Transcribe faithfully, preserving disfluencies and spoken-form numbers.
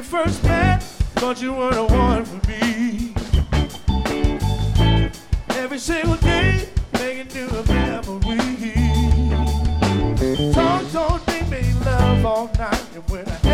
first met, thought you were the one for me. Every single day, making new memories. Talk, don't think, make love all night. And when I